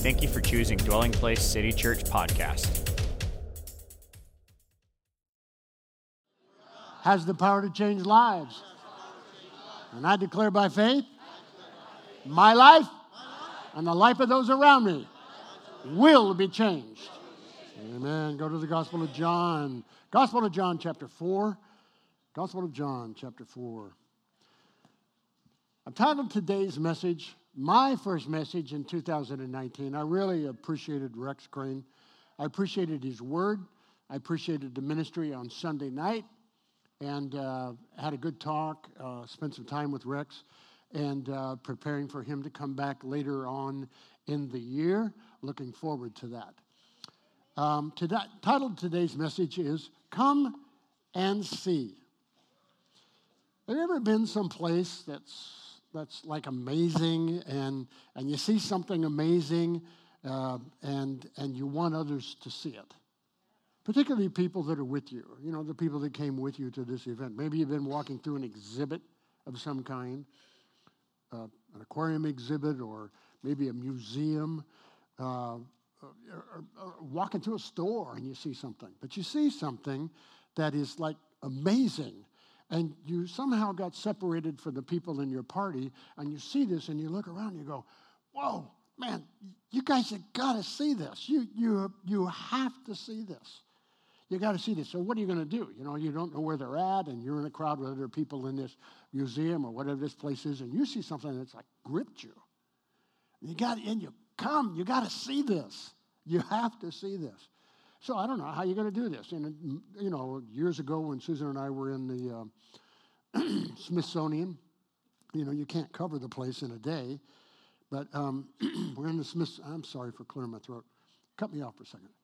Thank you for choosing Dwelling Place City Church Podcast. Has the power to change lives. And I declare by faith, my life and the life of those around me will be changed. Amen. Go to the Gospel of John. Gospel of John, chapter 4. Gospel of John, chapter 4. I've titled today's message, my first message in 2019. I really appreciated Rex Crane. I appreciated his word. I appreciated the ministry on Sunday night. And had a good talk, spent some time with Rex, and preparing for him to come back later on in the year. Looking forward to that. Titled today's message is, Come and See. Have you ever been someplace that's like amazing, and you see something amazing, and you want others to see it? Particularly people that are with you, the people that came with you to this event. Maybe you've been walking through an exhibit of some kind, an aquarium exhibit, or maybe a museum, or walking through a store and you see something. But you see something that is like amazing, and you somehow got separated from the people in your party, and you see this and you look around and you go, whoa, man, you guys have got to see this. You have to see this. You got to see this. So what are you going to do? You don't know where they're at, and you're in a crowd with other people in this museum or whatever this place is, and you see something that's like gripped you. You got to see this. You have to see this. So I don't know how you're going to do this. And years ago when Susan and I were in the Smithsonian, you can't cover the place in a day, but we're in the I'm sorry for clearing my throat. Cut me off for a second.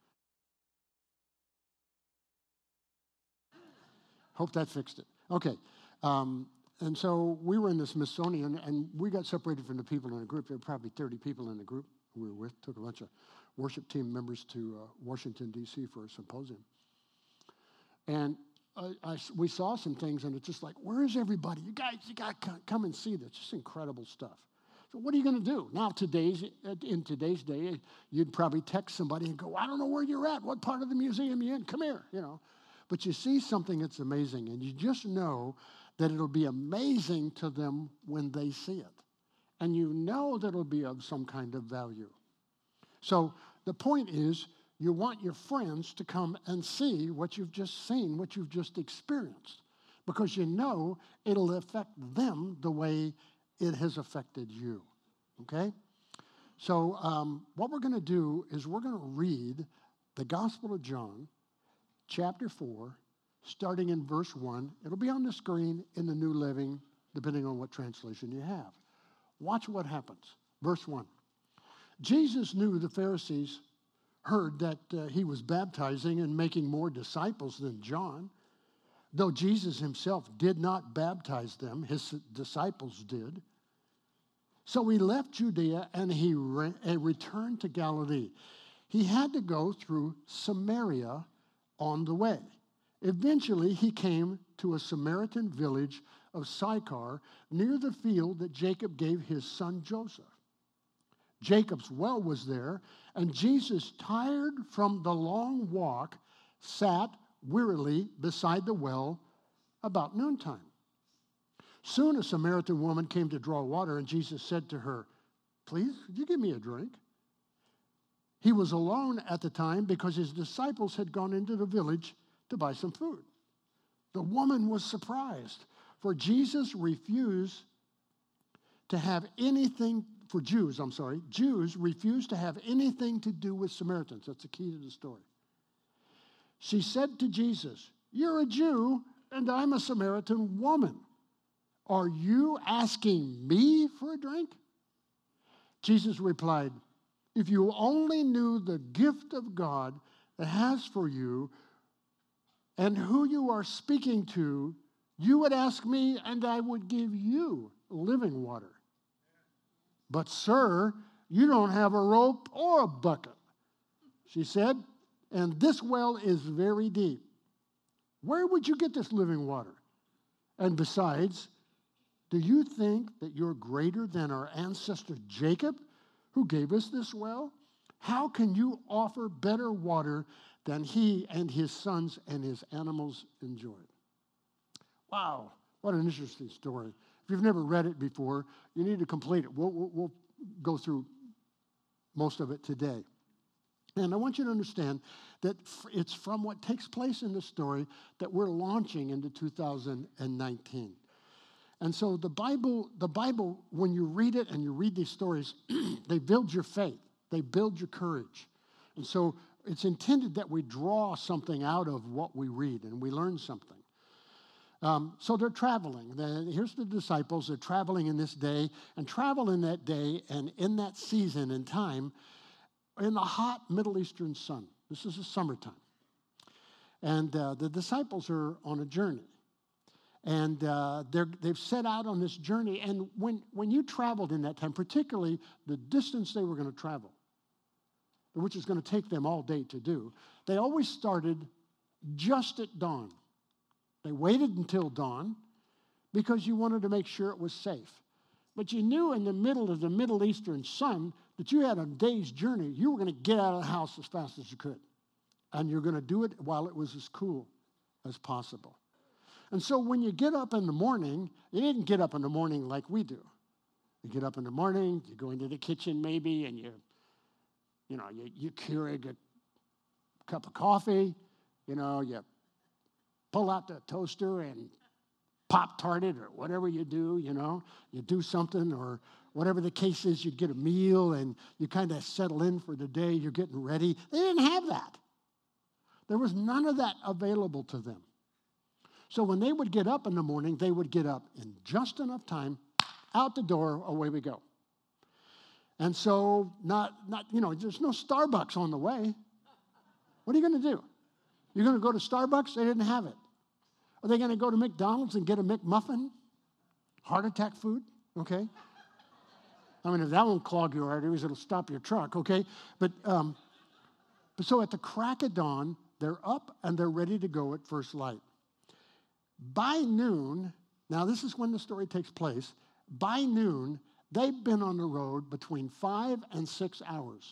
Hope that fixed it. Okay. And so we were in the Smithsonian, and we got separated from the people in the group. There were probably 30 people in the group we were with. Took a bunch of worship team members to Washington, D.C. for a symposium. And we saw some things, and it's just like, where is everybody? You got to come and see this. Just incredible stuff. So what are you going to do? Now, in today's day, you'd probably text somebody and go, I don't know where you're at. What part of the museum you in? Come here, But you see something that's amazing, and you just know that it'll be amazing to them when they see it. And you know that it'll be of some kind of value. So the point is, you want your friends to come and see what you've just seen, what you've just experienced, because you know it'll affect them the way it has affected you, okay? So what we're going to do is we're going to read the Gospel of John, chapter 4, starting in verse 1. It'll be on the screen in the New Living, depending on what translation you have. Watch what happens. Verse 1. Jesus knew the Pharisees heard that he was baptizing and making more disciples than John. Though Jesus himself did not baptize them, his disciples did. So he left Judea and he returned to Galilee. He had to go through Samaria on the way. Eventually, he came to a Samaritan village of Sychar near the field that Jacob gave his son Joseph. Jacob's well was there, and Jesus, tired from the long walk, sat wearily beside the well about noontime. Soon a Samaritan woman came to draw water, and Jesus said to her, "Please, could you give me a drink?" He was alone at the time because his disciples had gone into the village to buy some food. The woman was surprised, for Jews refused to have anything to do with Samaritans. That's the key to the story. She said to Jesus, "You're a Jew, and I'm a Samaritan woman. Are you asking me for a drink?" Jesus replied, "If you only knew the gift of God that has for you and who you are speaking to, you would ask me, and I would give you living water. But, sir, you don't have a rope or a bucket," she said, "and this well is very deep. Where would you get this living water? And besides, do you think that you're greater than our ancestor Jacob, who gave us this well? How can you offer better water than he and his sons and his animals enjoyed? Wow, what an interesting story. If you've never read it before, you need to complete it. We'll go through most of it today. And I want you to understand that it's from what takes place in the story that we're launching into 2019. And so the Bible, when you read it and you read these stories, they build your faith. They build your courage. And so it's intended that we draw something out of what we read and we learn something. So they're traveling. Here's the disciples. They're traveling in this day and travel in that day and in that season and time in the hot Middle Eastern sun. This is the summertime. And the disciples are on a journey. And they've set out on this journey. And when you traveled in that time, particularly the distance they were going to travel, which is going to take them all day to do, they always started just at dawn. They waited until dawn because you wanted to make sure it was safe. But you knew in the middle of the Middle Eastern sun that you had a day's journey. You were going to get out of the house as fast as you could. And you're going to do it while it was as cool as possible. And so when you get up in the morning, you didn't get up in the morning like we do. You get up in the morning, you go into the kitchen maybe, and you Keurig a cup of coffee, you pull out the toaster and Pop-Tart it or whatever you do, you do something or whatever the case is, you get a meal and you kind of settle in for the day, you're getting ready. They didn't have that. There was none of that available to them. So when they would get up in the morning, they would get up in just enough time, out the door, away we go. And so there's no Starbucks on the way. What are you going to do? You're going to go to Starbucks? They didn't have it. Are they going to go to McDonald's and get a McMuffin? Heart attack food? Okay. I mean, if that won't clog your arteries, it'll stop your truck, okay? But so at the crack of dawn, they're up and they're ready to go at first light. By noon, now this is when the story takes place, by noon, they've been on the road between 5 and 6 hours.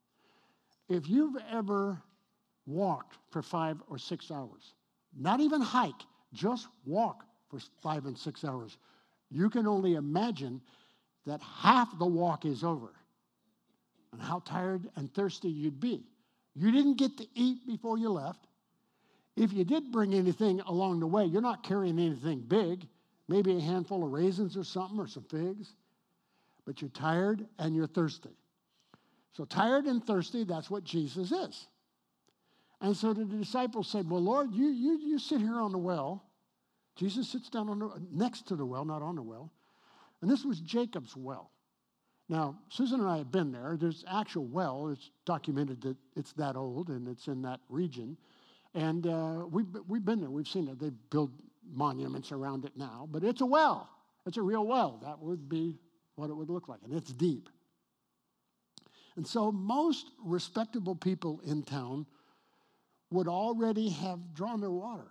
If you've ever walked for 5 or 6 hours, not even hike, just walk for 5 and 6 hours, you can only imagine that half the walk is over and how tired and thirsty you'd be. You didn't get to eat before you left. If you did bring anything along the way, you're not carrying anything big, maybe a handful of raisins or something or some figs, but you're tired and you're thirsty. So tired and thirsty, that's what Jesus is. And so the disciples said, well, Lord, you sit here on the well. Jesus sits down next to the well, not on the well. And this was Jacob's well. Now, Susan and I have been there. There's actual well. It's documented that it's that old and it's in that region. And we've been there. We've seen it. They build monuments around it now. But it's a well. It's a real well. That would be what it would look like. And it's deep. And so most respectable people in town would already have drawn their water.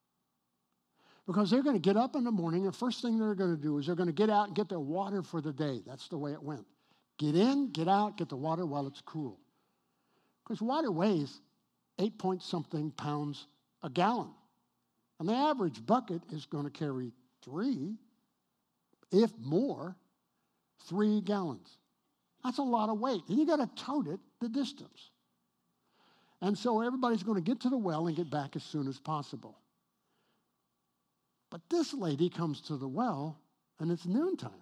Because they're going to get up in the morning, and the first thing they're going to do is they're going to get out and get their water for the day. That's the way it went. Get in, get out, get the water while it's cool. Because water weighs 8-point-something pounds a gallon. And the average bucket is going to carry 3, if more, 3 gallons. That's a lot of weight. And you got to tote it the distance. And so everybody's going to get to the well and get back as soon as possible. But this lady comes to the well, and it's noontime.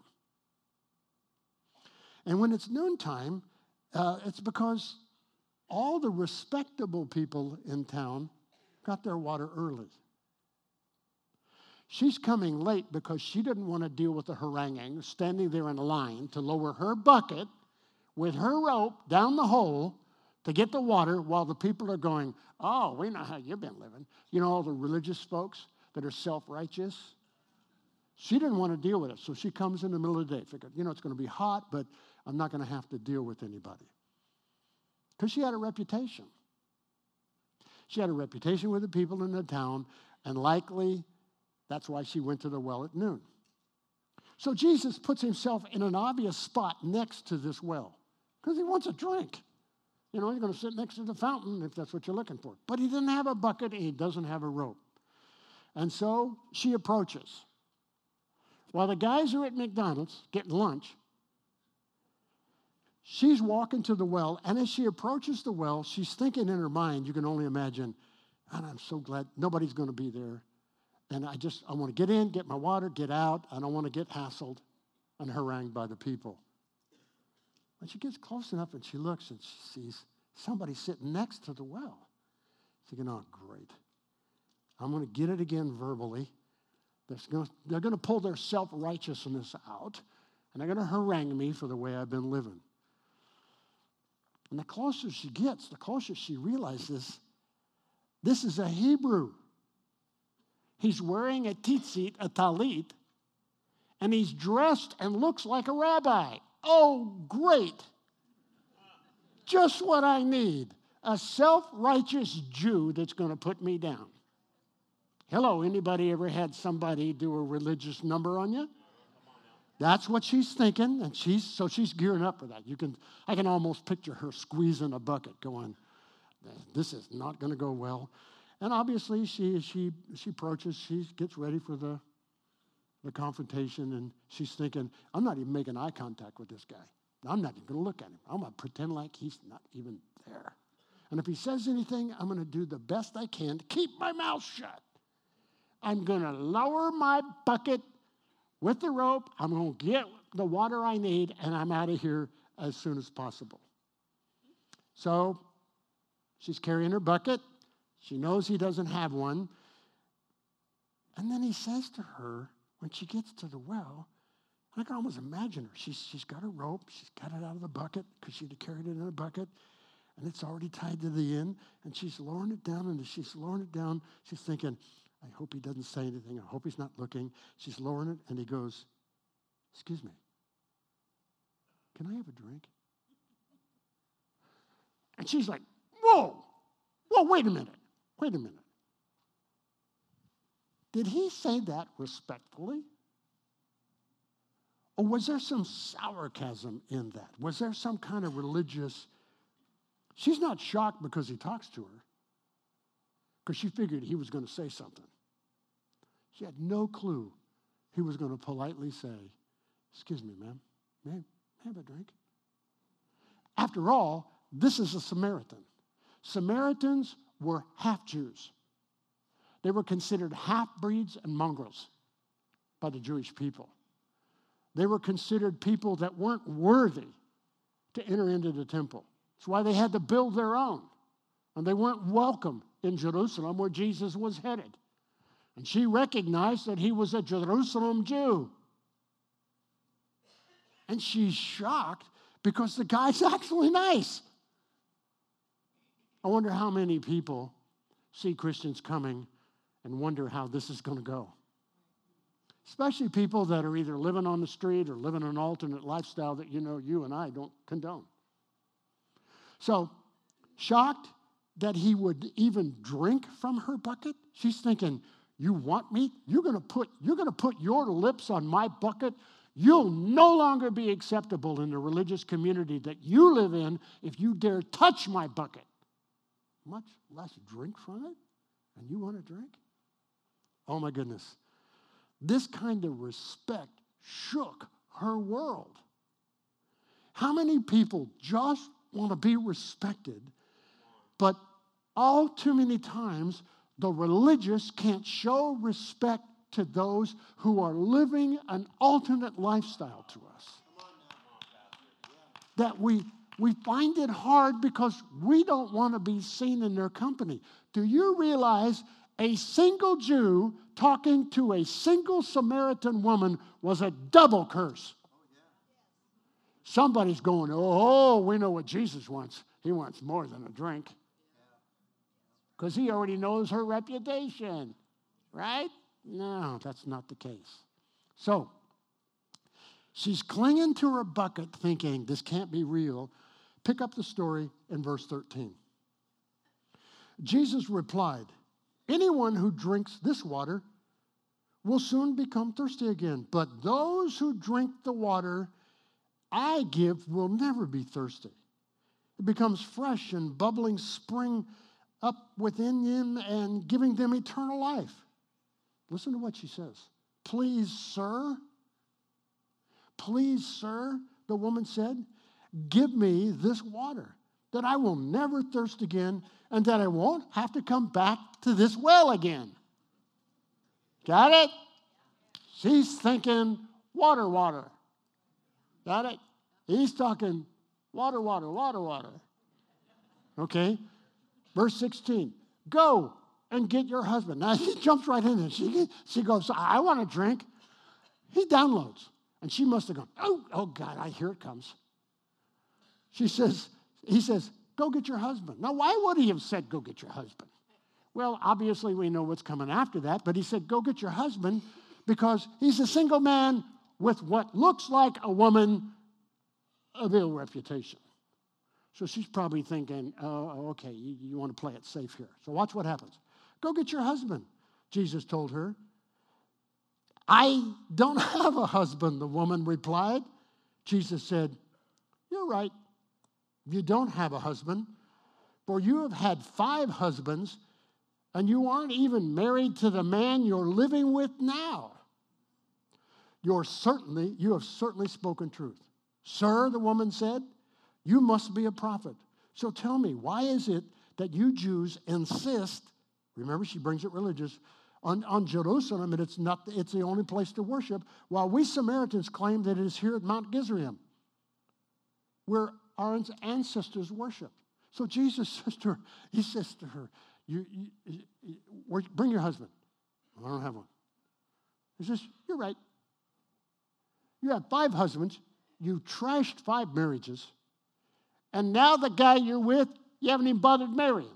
And when it's noontime, it's because all the respectable people in town got their water early. She's coming late because she didn't want to deal with the haranguing, standing there in a line to lower her bucket with her rope down the hole to get the water while the people are going, oh, we know how you've been living. You know, all the religious folks that are self-righteous. She didn't want to deal with it, so she comes in the middle of the day. Figured, it's going to be hot, but I'm not going to have to deal with anybody. Because she had a reputation. She had a reputation with the people in the town, and likely that's why she went to the well at noon. So Jesus puts himself in an obvious spot next to this well because he wants a drink. You know, you're going to sit next to the fountain if that's what you're looking for. But he didn't have a bucket and he doesn't have a rope. And so she approaches. While the guys are at McDonald's getting lunch, she's walking to the well, and as she approaches the well, she's thinking in her mind, you can only imagine, and I'm so glad nobody's going to be there. And I want to get in, get my water, get out. I don't want to get hassled and harangued by the people. When she gets close enough and she looks and she sees somebody sitting next to the well, thinking, oh, great. I'm going to get it again verbally. They're going to pull their self-righteousness out, and they're going to harangue me for the way I've been living. And the closer she gets, the closer she realizes this is a Hebrew. He's wearing a tzitzit, a talit, and he's dressed and looks like a rabbi. Oh, great. Just what I need. A self-righteous Jew that's going to put me down. Hello, anybody ever had somebody do a religious number on you? That's what she's thinking, and she's gearing up for that. I can almost picture her squeezing a bucket going, this is not going to go well. And obviously she approaches, she gets ready for the confrontation, and she's thinking, I'm not even making eye contact with this guy. I'm not even going to look at him. I'm going to pretend like he's not even there. And if he says anything, I'm going to do the best I can to keep my mouth shut. I'm going to lower my bucket with the rope. I'm going to get the water I need, and I'm out of here as soon as possible. So she's carrying her bucket. She knows he doesn't have one. And then he says to her, when she gets to the well, I can almost imagine her. She's got her rope. She's got it out of the bucket because she'd carried it in a bucket. And it's already tied to the end. And she's lowering it down. And as she's lowering it down, she's thinking, I hope he doesn't say anything. I hope he's not looking. She's lowering it. And he goes, excuse me, can I have a drink? And she's like, whoa, wait a minute. Did he say that respectfully? Or was there some sarcasm in that? Was there some kind of religious? She's not shocked because he talks to her, because she figured he was going to say something. She had no clue he was going to politely say, excuse me, ma'am, may I have a drink? After all, this is a Samaritan. Samaritans were half-Jews. They were considered half-breeds and mongrels by the Jewish people. They were considered people that weren't worthy to enter into the temple. That's why they had to build their own. And they weren't welcome in Jerusalem where Jesus was headed. And she recognized that he was a Jerusalem Jew. And she's shocked because the guy's actually nice. I wonder how many people see Christians coming and wonder how this is going to go. Especially people that are either living on the street or living an alternate lifestyle that you and I don't condone. So, shocked that he would even drink from her bucket? She's thinking, you want me? You're going to put your lips on my bucket? You'll no longer be acceptable in the religious community that you live in if you dare touch my bucket. Much less drink from it? And you want to drink? Oh my goodness. This kind of respect shook her world. How many people just want to be respected, but all too many times the religious can't show respect to those who are living an alternate lifestyle to us? That we find it hard because we don't want to be seen in their company. Do you realize a single Jew talking to a single Samaritan woman was a double curse? Somebody's going, oh, we know what Jesus wants. He wants more than a drink. Because he already knows her reputation, right? No, that's not the case. So, she's clinging to her bucket thinking, this can't be real. Pick up the story in verse 13. Jesus replied, anyone who drinks this water will soon become thirsty again. But those who drink the water I give will never be thirsty. It becomes fresh and bubbling spring up within them and giving them eternal life. Listen to what she says. Please, sir, the woman said, give me this water, that I will never thirst again and that I won't have to come back to this well again. Got it? She's thinking water, water. Got it? He's talking water, water, water, water. Okay? Verse 16. Go and get your husband. Now, he jumps right in and she goes, I want to drink. He downloads. And she must have gone, oh God, I hear it comes. He says, go get your husband. Now, why would he have said, go get your husband? Well, obviously we know what's coming after that, but he said, go get your husband because he's a single man with what looks like a woman of ill reputation. So she's probably thinking, oh, okay, you want to play it safe here. So watch what happens. Go get your husband, Jesus told her. I don't have a husband, the woman replied. Jesus said, you're right. You don't have a husband, for you have had 5 husbands, and you aren't even married to the man you're living with now. You have certainly spoken truth. Sir, the woman said, you must be a prophet. So tell me, why is it that you Jews insist, remember she brings it religious, on Jerusalem, and it's the only place to worship, while we Samaritans claim that it is here at Mount Gerizim, where our ancestors worship. So Jesus says to her, bring your husband. I don't have one. He says, you're right. You have 5 husbands. You trashed 5 marriages. And now the guy you're with, you haven't even bothered marrying.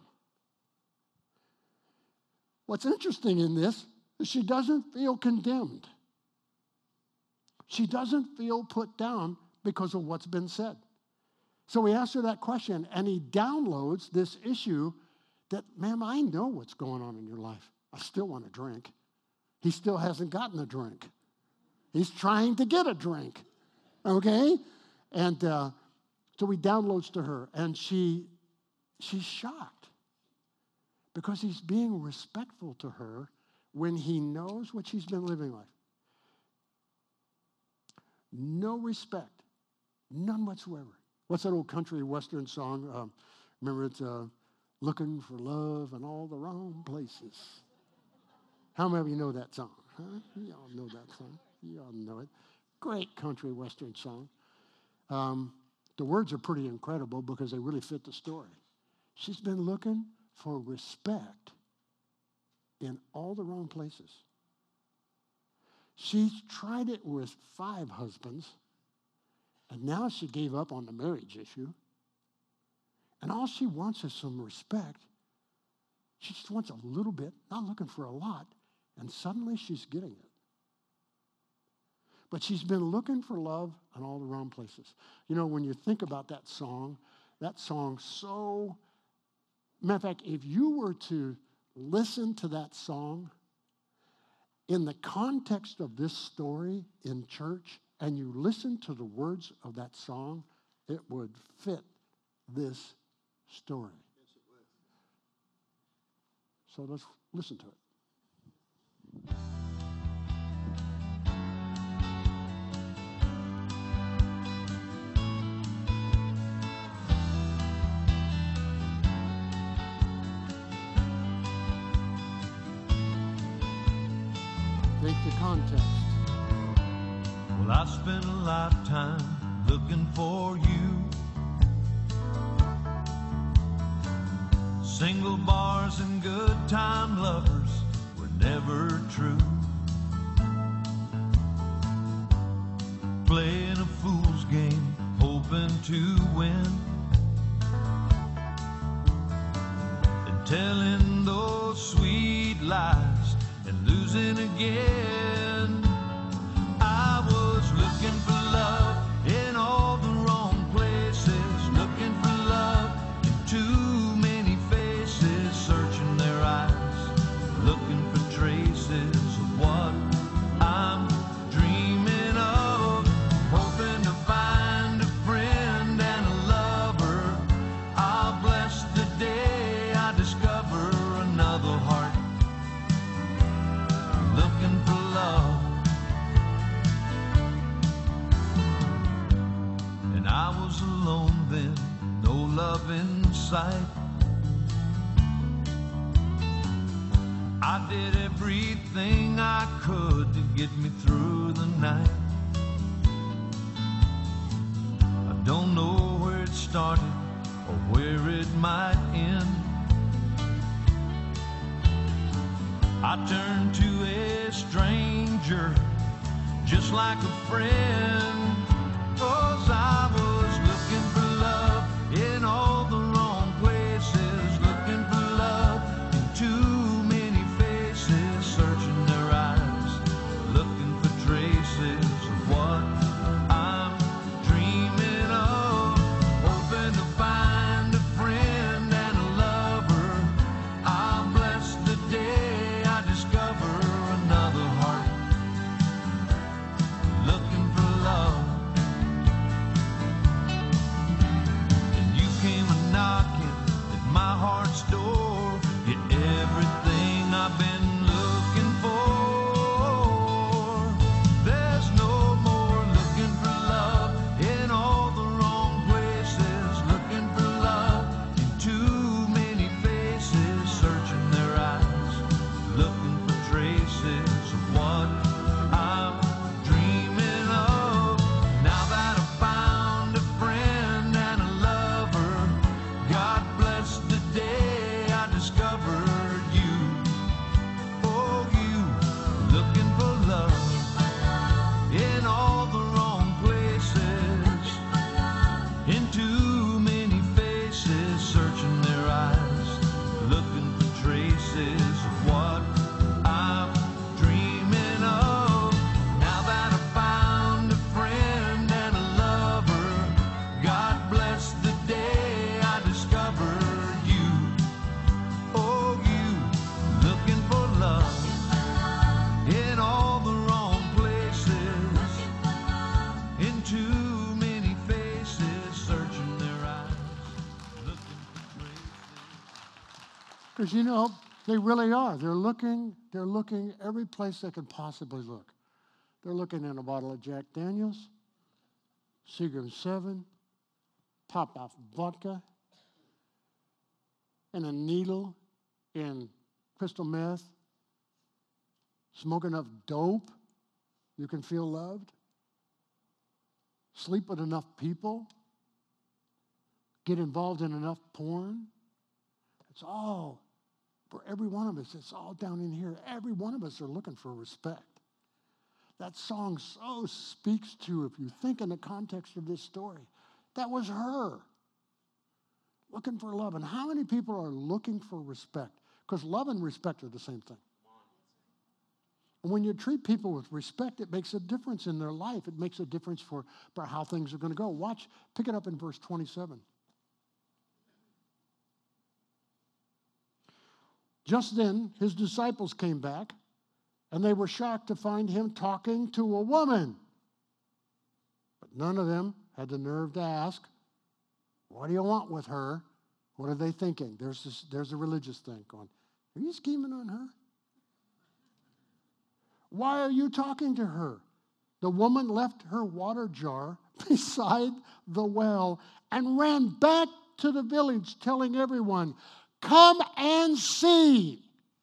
What's interesting in this is she doesn't feel condemned. She doesn't feel put down because of what's been said. So we asked her that question, and he downloads this issue that, ma'am, I know what's going on in your life. I still want a drink. He still hasn't gotten a drink. He's trying to get a drink, okay? And so he downloads to her, and she's shocked because he's being respectful to her when he knows what she's been living like. No respect, none whatsoever. What's that old country western song? Remember, it's looking for love in all the wrong places. How many of you know that song? Huh? You all know that song. You all know it. Great country western song. The words are pretty incredible because they really fit the story. She's been looking for respect in all the wrong places. She's tried it with 5 husbands, and now she gave up on the marriage issue. And all she wants is some respect. She just wants a little bit, not looking for a lot, and suddenly she's getting it. But she's been looking for love in all the wrong places. You know, when you think about that song so, matter of fact, if you were to listen to that song in the context of this story in church, and you listen to the words of that song, it would fit this story. Yes, it would. So let's listen to it. Take the context. Well, I spent a lifetime looking for you. Single bars and good time lovers were never true. Playing a fool's game, hoping to win, and telling those sweet lies and losing again. I was looking for love in all the wrong places, looking for love in too many faces, searching their eyes, looking for traces of what I'm dreaming of, hoping to find a friend and a lover alone then, no love in sight. I did everything I could to get me through the night. I don't know where it started or where it might end. I turned to a stranger just like a friend, 'cause I was looking for love in all the wrong places, looking for love in too many faces, searching their eyes, looking for traces of what I'm dreaming of, hoping to find a friend and a lover. I'll bless the day I discover another heart looking for love. And you came a-knocking at my heart's door. You're everything I've been looking for. There's no more looking for love in all the wrong places, looking for love in too many faces, searching their eyes, looking for traces of what I'm dreaming of. Now that I found a friend and a lover, God bless the day I discovered you. Oh, you, looking for love in all the wrong places, in too many faces, searching their eyes, looking for traces of what I'm dreaming of. Now that I found a friend and a lover, God bless the day I discovered you. Oh, you, looking for love in all the wrong places, in too many faces, searching their eyes, looking for traces. Because, you know, they really are. They're looking every place they can possibly look. They're looking in a bottle of Jack Daniels, Seagram 7, pop-off vodka, and a needle in crystal meth, smoke enough dope you can feel loved, sleep with enough people, get involved in enough porn. It's all, for every one of us, it's all down in here. Every one of us are looking for respect. That song so speaks to, if you think in the context of this story, that was her looking for love. And how many people are looking for respect? Because love and respect are the same thing. And when you treat people with respect, it makes a difference in their life. It makes a difference for how things are going to go. Watch, pick it up in verse 27. Just then, his disciples came back, and they were shocked to find him talking to a woman. But none of them had the nerve to ask, what do you want with her? What are they thinking? There's a religious thing going, are you scheming on her? Why are you talking to her? The woman left her water jar beside the well and ran back to the village telling everyone, come and see.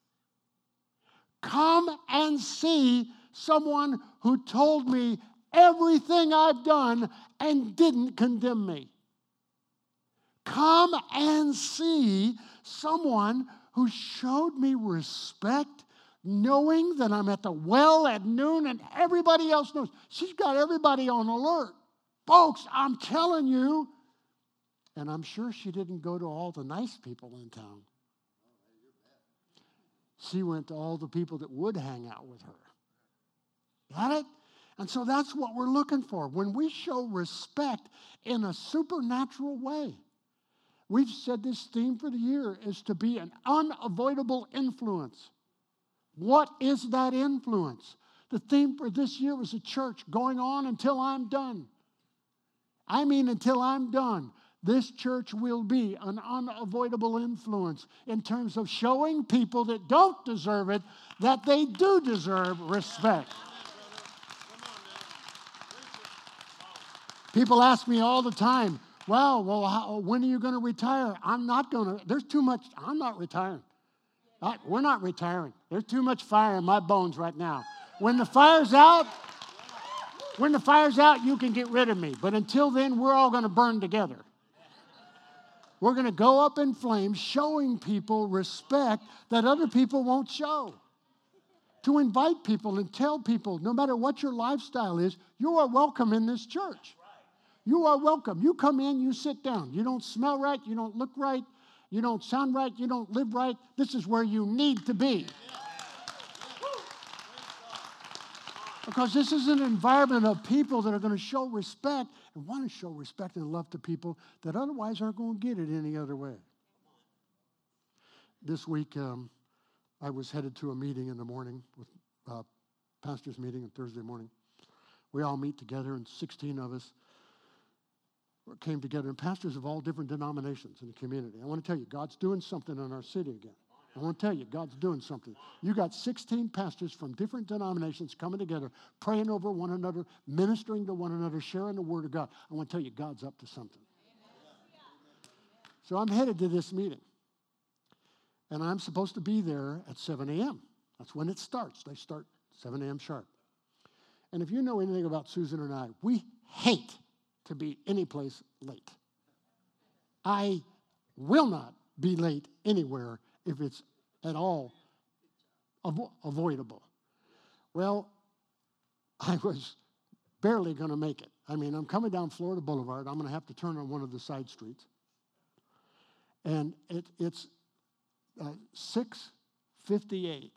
Come and see someone who told me everything I've done and didn't condemn me. Come and see someone who showed me respect, knowing that I'm at the well at noon and everybody else knows. She's got everybody on alert. Folks, I'm telling you. And I'm sure she didn't go to all the nice people in town. She went to all the people that would hang out with her. Got it? And so that's what we're looking for. When we show respect in a supernatural way. We've said this theme for the year is to be an unavoidable influence. What is that influence? The theme for this year was a church going on until I'm done. I mean until I'm done. This church will be an unavoidable influence in terms of showing people that don't deserve it that they do deserve respect. People ask me all the time, when are you going to retire? I'm not going to. There's too much. I'm not retiring. We're not retiring. There's too much fire in my bones right now. When the fire's out, you can get rid of me. But until then, we're all going to burn together. We're going to go up in flames, showing people respect that other people won't show. To invite people and tell people, no matter what your lifestyle is, you are welcome in this church. You are welcome. You come in, you sit down. You don't smell right, you don't look right, you don't sound right, you don't live right. This is where you need to be. Because this is an environment of people that are going to show respect and want to show respect and love to people that otherwise aren't going to get it any other way. This week, I was headed to a meeting in the morning, with pastor's meeting on Thursday morning. We all meet together, and 16 of us came together, and pastors of all different denominations in the community. I want to tell you, God's doing something in our city again. I want to tell you, God's doing something. You got 16 pastors from different denominations coming together, praying over one another, ministering to one another, sharing the word of God. I want to tell you, God's up to something. So I'm headed to this meeting. And I'm supposed to be there at 7 a.m. That's when it starts. They start 7 a.m. sharp. And if you know anything about Susan and I, we hate to be any place late. I will not be late anywhere if it's at all avoidable. Well, I was barely going to make it. I mean, I'm coming down Florida Boulevard. I'm going to have to turn on one of the side streets. And it's 6:58.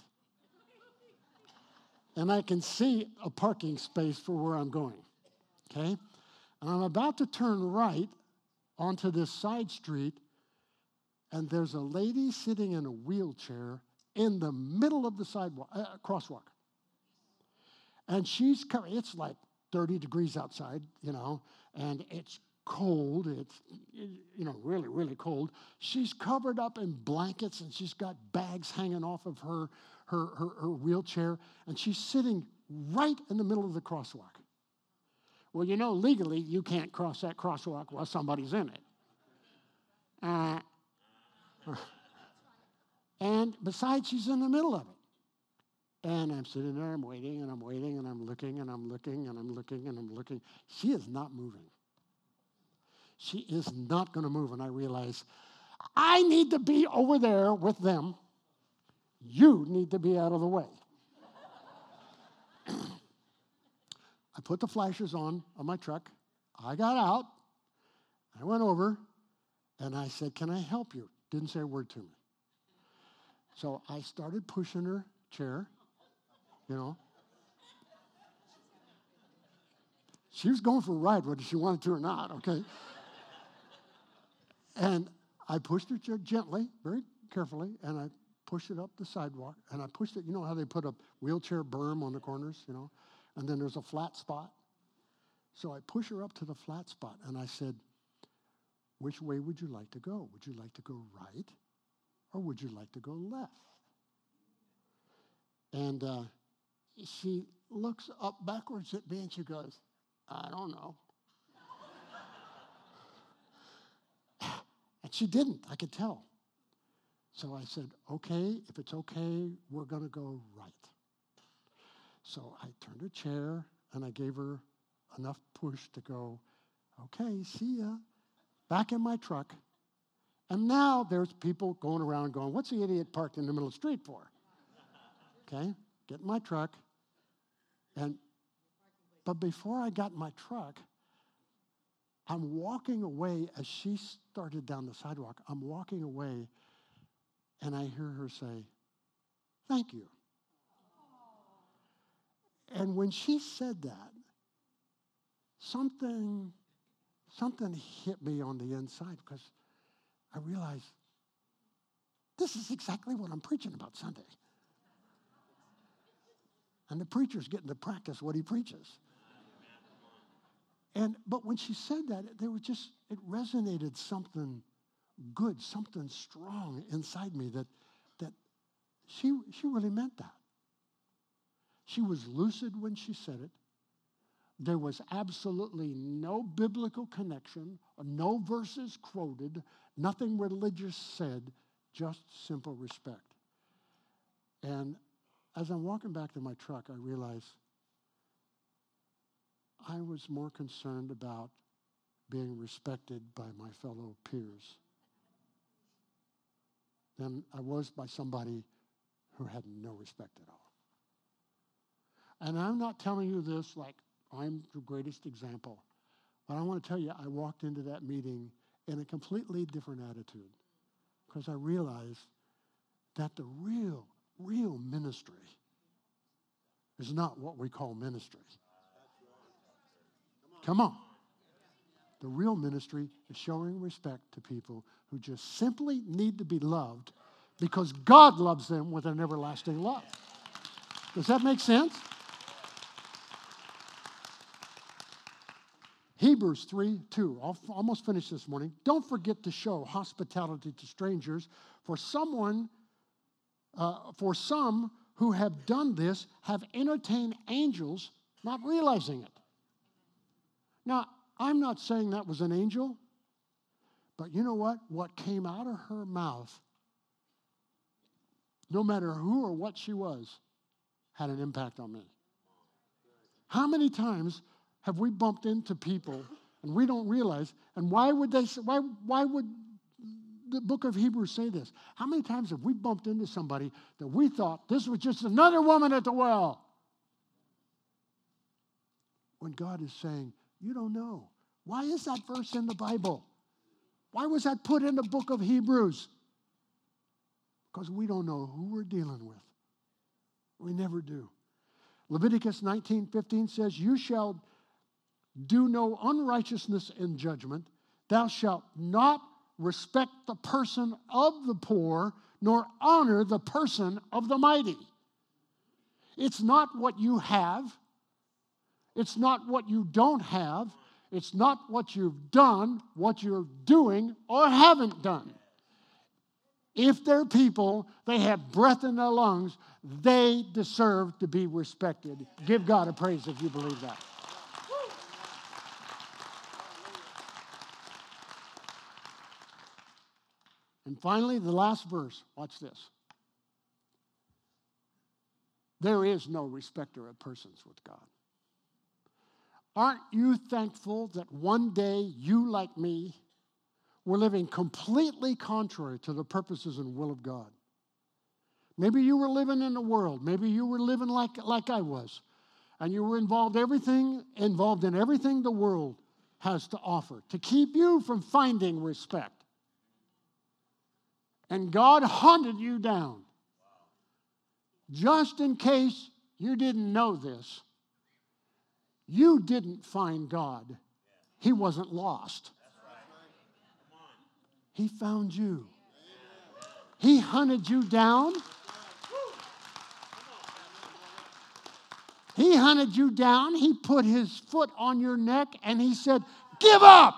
And I can see a parking space for where I'm going, okay? And I'm about to turn right onto this side street, and there's a lady sitting in a wheelchair in the middle of the sidewalk, crosswalk. And it's like 30 degrees outside, and it's cold. It's, really, really cold. She's covered up in blankets, and she's got bags hanging off of her wheelchair, and she's sitting right in the middle of the crosswalk. Well, legally, you can't cross that crosswalk while somebody's in it. And besides, she's in the middle of it. And I'm sitting there, I'm waiting, and I'm waiting, and I'm looking, and I'm looking, and I'm looking, and I'm looking. She is not moving. She is not going to move. And I realize, I need to be over there with them. You need to be out of the way. I put the flashers on my truck. I got out. I went over, and I said, "Can I help you?" Didn't say a word to me. So I started pushing her chair, She was going for a ride, whether she wanted to or not, okay? And I pushed her chair gently, very carefully, and I pushed it up the sidewalk. And I pushed it, how they put a wheelchair berm on the corners, and then there's a flat spot. So I push her up to the flat spot, and I said, "Which way would you like to go? Would you like to go right, or would you like to go left?" And she looks up backwards at me, and she goes, "I don't know." And she didn't, I could tell. So I said, "Okay, if it's okay, we're going to go right." So I turned her chair, and I gave her enough push to go, "Okay, see ya." Back in my truck. And now there's people going around going, "What's the idiot parked in the middle of the street for?" Okay, get in my truck. But before I got in my truck, I'm walking away as she started down the sidewalk. I'm walking away, and I hear her say, "Thank you." And when she said that, something hit me on the inside, because I realized this is exactly what I'm preaching about Sunday. And the preacher's getting to practice what he preaches. But when she said that, it resonated something good, something strong inside me that she really meant that. She was lucid when she said it. There was absolutely no biblical connection, no verses quoted, nothing religious said, just simple respect. And as I'm walking back to my truck, I realized I was more concerned about being respected by my fellow peers than I was by somebody who had no respect at all. And I'm not telling you this like I'm the greatest example, but I want to tell you, I walked into that meeting in a completely different attitude because I realized that the real ministry is not what we call ministry. Come on. The real ministry is showing respect to people who just simply need to be loved because God loves them with an everlasting love. Does that make sense? Hebrews 3:2. I'll almost finish this morning. Don't forget to show hospitality to strangers, for some who have done this have entertained angels, not realizing it. Now, I'm not saying that was an angel, but you know what? What came out of her mouth, no matter who or what she was, had an impact on me. How many times have we bumped into people and we don't realize, and why would the book of Hebrews say this? How many times have we bumped into somebody that we thought this was just another woman at the well? When God is saying, you don't know. Why is that verse in the Bible? Why was that put in the book of Hebrews? Because we don't know who we're dealing with. We never do. Leviticus 19:15 says, you shall do no unrighteousness in judgment. Thou shalt not respect the person of the poor, nor honor the person of the mighty. It's not what you have. It's not what you don't have. It's not what you've done, what you're doing, or haven't done. If they're people, they have breath in their lungs, they deserve to be respected. Give God a praise if you believe that. And finally, the last verse. Watch this. There is no respecter of persons with God. Aren't you thankful that one day you, like me, were living completely contrary to the purposes and will of God? Maybe you were living in the world. Maybe you were living like I was. And you were involved in everything the world has to offer to keep you from finding respect. And God hunted you down. Just in case you didn't know this, you didn't find God. He wasn't lost. He found you. He hunted you down. He hunted you down. He put his foot on your neck and he said, give up.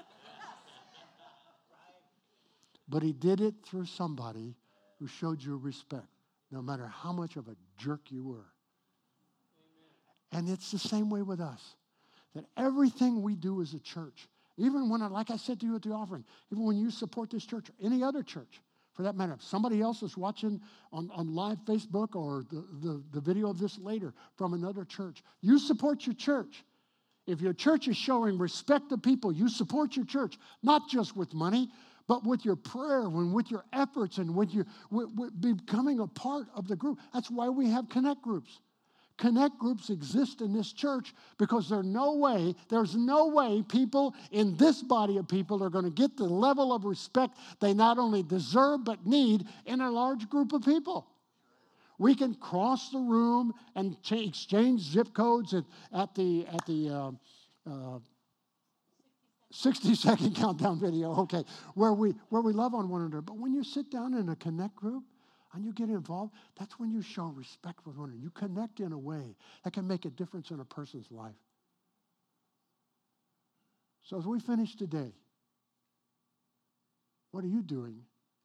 But he did it through somebody who showed you respect, no matter how much of a jerk you were. And it's the same way with us, that everything we do as a church, even when, like I said to you at the offering, even when you support this church or any other church, for that matter, if somebody else is watching on live Facebook or the video of this later from another church, you support your church. If your church is showing respect to people, you support your church, not just with money, but with your prayer and with your efforts and with becoming a part of the group. That's why we have connect groups. Connect groups exist in this church because there's no way people in this body of people are going to get the level of respect they not only deserve but need in a large group of people. We can cross the room and exchange zip codes at the 60-second countdown video, okay, where we love on one another. But when you sit down in a connect group and you get involved, that's when you show respect with one another. You connect in a way that can make a difference in a person's life. So as we finish today, what are you doing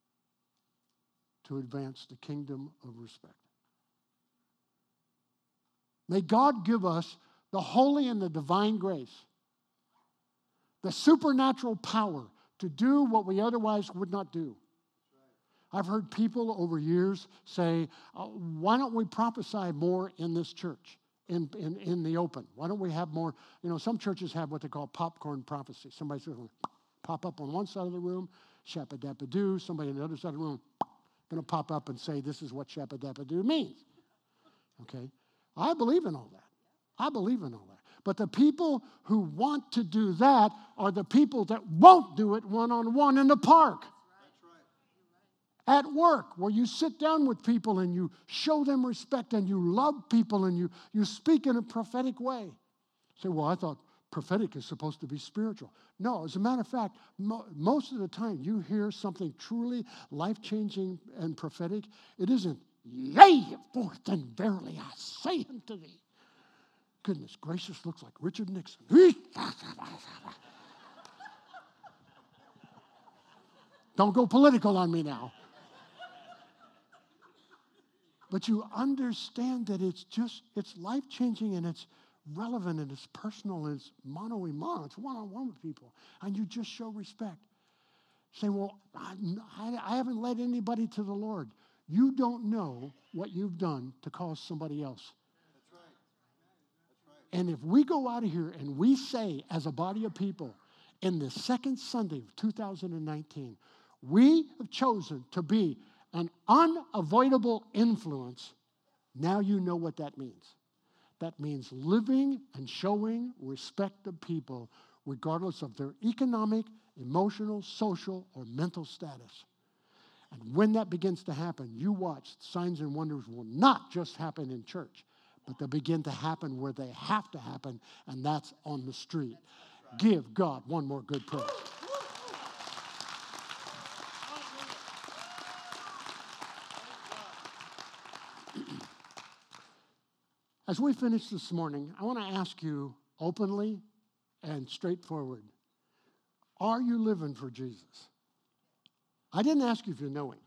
to advance the kingdom of respect? May God give us the holy and the divine grace, the supernatural power to do what we otherwise would not do. I've heard people over years say, why don't we prophesy more in this church, in the open? Why don't we have more? Some churches have what they call popcorn prophecy. Somebody's going to pop up on one side of the room, shabba-dabba-doo. Somebody on the other side of the room going to pop up and say, this is what shabba-dabba-doo means. Okay? I believe in all that. I believe in all that. But the people who want to do that are the people that won't do it one-on-one in the park. At work, where you sit down with people and you show them respect and you love people and you speak in a prophetic way. You say, well, I thought prophetic is supposed to be spiritual. No, as a matter of fact, most of the time you hear something truly life-changing and prophetic, it isn't, yea, forth and verily I say unto thee. Goodness gracious, looks like Richard Nixon. Don't go political on me now. But you understand that it's life-changing and it's relevant and it's personal and it's mano a mano. It's one-on-one with people. And you just show respect. Say, well, I haven't led anybody to the Lord. You don't know what you've done to cause somebody else. That's right. And if we go out of here and we say, as a body of people, in the second Sunday of 2019, we have chosen to be an unavoidable influence, now you know what that means. That means living and showing respect to people regardless of their economic, emotional, social, or mental status. And when that begins to happen, you watch, signs and wonders will not just happen in church, but they'll begin to happen where they have to happen, and that's on the street. Give God one more good praise. As we finish this morning, I want to ask you openly and straightforward, are you living for Jesus? I didn't ask you if you know him.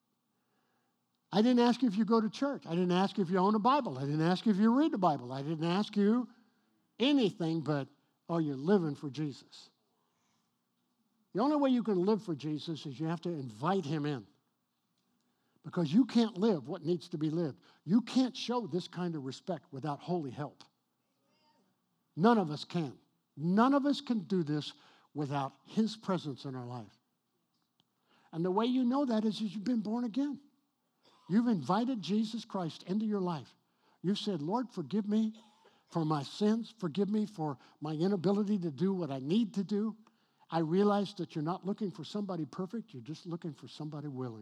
I didn't ask you if you go to church. I didn't ask you if you own a Bible. I didn't ask you if you read the Bible. I didn't ask you anything but, are you living for Jesus? The only way you can live for Jesus is you have to invite him in. Because you can't live what needs to be lived. You can't show this kind of respect without holy help. None of us can. None of us can do this without his presence in our life. And the way you know that is you've been born again. You've invited Jesus Christ into your life. You've said, Lord, forgive me for my sins. Forgive me for my inability to do what I need to do. I realize that you're not looking for somebody perfect. You're just looking for somebody willing.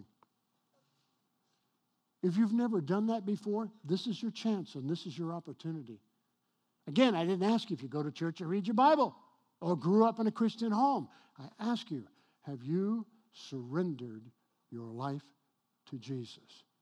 If you've never done that before, this is your chance and this is your opportunity. Again, I didn't ask you if you go to church or read your Bible or grew up in a Christian home. I ask you, have you surrendered your life to Jesus?